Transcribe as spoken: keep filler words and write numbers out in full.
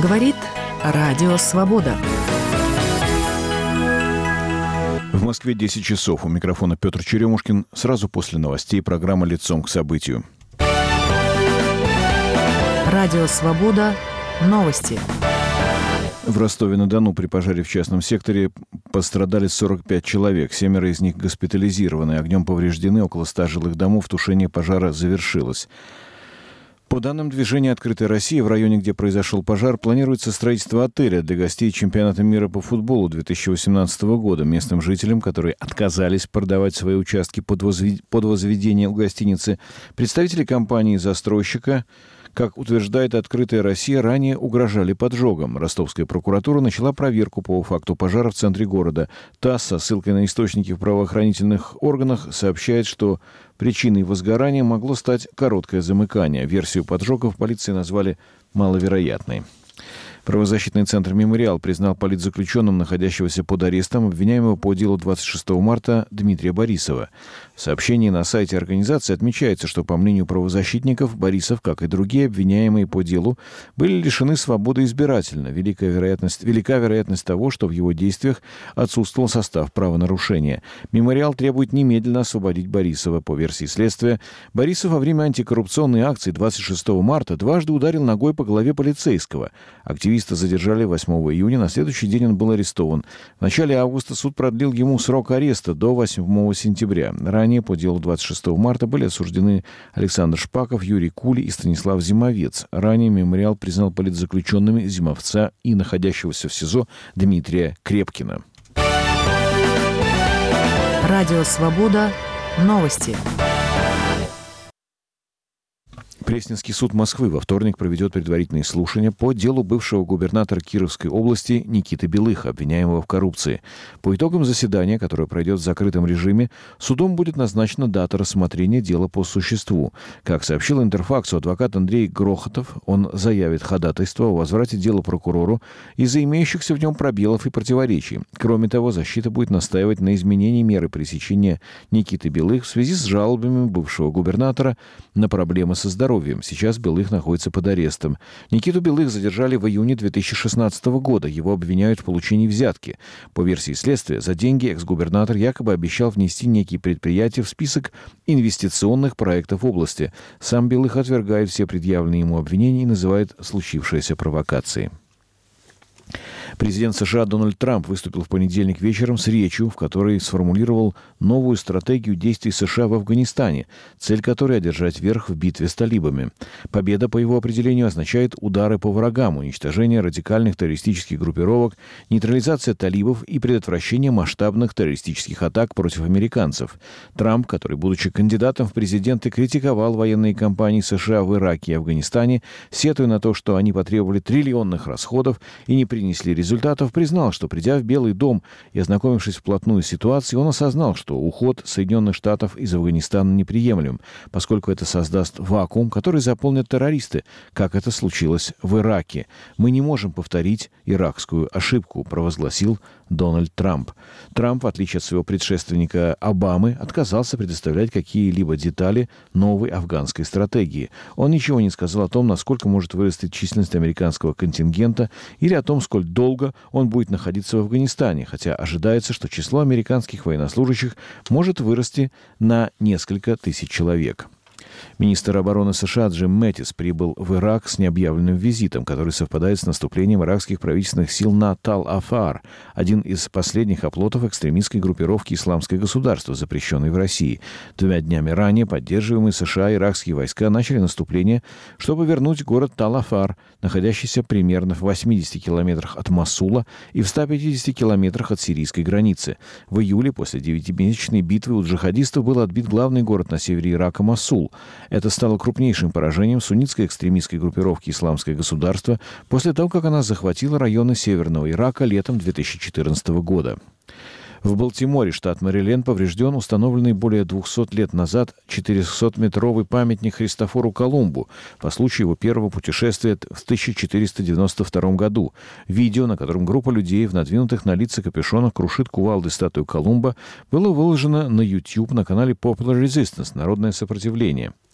Говорит Радио Свобода. В Москве десять часов. У микрофона Петр Черемушкин. Сразу после новостей программа «Лицом к событию». Радио Свобода. Новости. В Ростове-на-Дону при пожаре в частном секторе пострадали сорок пять человек. Семеро из них госпитализированы. Огнем повреждены около ста жилых домов. Тушение пожара завершилось. По данным движения «Открытая Россия», в районе, где произошел пожар, планируется строительство отеля для гостей чемпионата мира по футболу две тысячи восемнадцатого года. Местным жителям, которые отказались продавать свои участки под, возвед... под возведение у гостиницы, представители компании-застройщика, как утверждает «Открытая Россия», ранее угрожали поджогом. Ростовская прокуратура начала проверку по факту пожара в центре города. ТАСС со ссылкой на источники в правоохранительных органах сообщает, что причиной возгорания могло стать короткое замыкание. Версию поджога в полиции назвали маловероятной. Правозащитный центр «Мемориал» признал политзаключенным, находящегося под арестом, обвиняемого по делу двадцать шестого марта Дмитрия Борисова. В сообщении на сайте организации отмечается, что, по мнению правозащитников, Борисов, как и другие обвиняемые по делу, были лишены свободы избирательно. Великая вероятность, велика вероятность того, что в его действиях отсутствовал состав правонарушения. «Мемориал» требует немедленно освободить Борисова. По версии следствия, Борисов во время антикоррупционной акции двадцать шестого марта дважды ударил ногой по голове полицейского. Активиста задержали восьмого июня, на следующий день он был арестован. В начале августа суд продлил ему срок ареста до восьмого сентября. Ранее по делу двадцать шестого марта были осуждены Александр Шпаков, Юрий Кули и Станислав Зимовец. Ранее «Мемориал» признал политзаключенными Зимовца и находящегося в СИЗО Дмитрия Крепкина. Радио Свобода. Новости. Пресненский суд Москвы во вторник проведет предварительные слушания по делу бывшего губернатора Кировской области Никиты Белыха, обвиняемого в коррупции. По итогам заседания, которое пройдет в закрытом режиме, судом будет назначена дата рассмотрения дела по существу. Как сообщил Интерфаксу адвокат Андрей Грохотов, он заявит ходатайство о возврате дела прокурору из-за имеющихся в нем пробелов и противоречий. Кроме того, защита будет настаивать на изменении меры пресечения Никиты Белых в связи с жалобами бывшего губернатора на проблемы со здоровьем. Сейчас Белых находится под арестом. Никиту Белых задержали в июне две тысячи шестнадцатого года. Его обвиняют в получении взятки. По версии следствия, за деньги экс-губернатор якобы обещал внести некие предприятия в список инвестиционных проектов области. Сам Белых отвергает все предъявленные ему обвинения и называет случившееся провокацией. Президент США Дональд Трамп выступил в понедельник вечером с речью, в которой сформулировал новую стратегию действий США в Афганистане, цель которой — одержать верх в битве с талибами. Победа, по его определению, означает удары по врагам, уничтожение радикальных террористических группировок, нейтрализация талибов и предотвращение масштабных террористических атак против американцев. Трамп, который, будучи кандидатом в президенты, критиковал военные кампании США в Ираке и Афганистане, сетуя на то, что они потребовали триллионных расходов и не принесли результатов, признал, что, придя в Белый дом и ознакомившись вплотную с ситуацией, он осознал, что уход Соединенных Штатов из Афганистана неприемлем, поскольку это создаст вакуум, который заполнят террористы, как это случилось в Ираке. «Мы не можем повторить иракскую ошибку», провозгласил Дональд Трамп. Трамп, в отличие от своего предшественника Обамы, отказался предоставлять какие-либо детали новой афганской стратегии. Он ничего не сказал о том, насколько может вырасти численность американского контингента или о том, сколь долго он будет находиться в Афганистане, хотя ожидается, что число американских военнослужащих может вырасти на несколько тысяч человек. Министр обороны США Джим Мэттис прибыл в Ирак с необъявленным визитом, который совпадает с наступлением иракских правительственных сил на Тал-Афар, один из последних оплотов экстремистской группировки «Исламское государство», запрещенной в России. Двумя днями ранее поддерживаемые США иракские войска начали наступление, чтобы вернуть город Тал-Афар, находящийся примерно в восьмидесяти километрах от Мосула и в ста пятидесяти километрах от сирийской границы. В июле, после девятимесячной битвы, у джихадистов был отбит главный город на севере Ирака Мосул. Это стало крупнейшим поражением суннитской экстремистской группировки «Исламское государство» после того, как она захватила районы северного Ирака летом две тысячи четырнадцатого года. В Балтиморе, штат Мэриленд, поврежден установленный более двухсот лет назад четырехсотметровый памятник Христофору Колумбу по случаю его первого путешествия в тысяча четыреста девяносто втором году. Видео, на котором группа людей в надвинутых на лица капюшонах крушит кувалдой статую Колумба, было выложено на YouTube на канале Popular Resistance — Народное сопротивление.